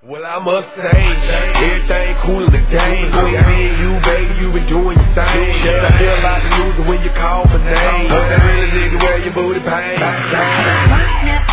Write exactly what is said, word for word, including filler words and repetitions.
Well, I must say, everything cool in the game. Between me and you, baby, you been doing your thing. Yes, I feel like a loser when you call my name. But that really nigga where your booty pain.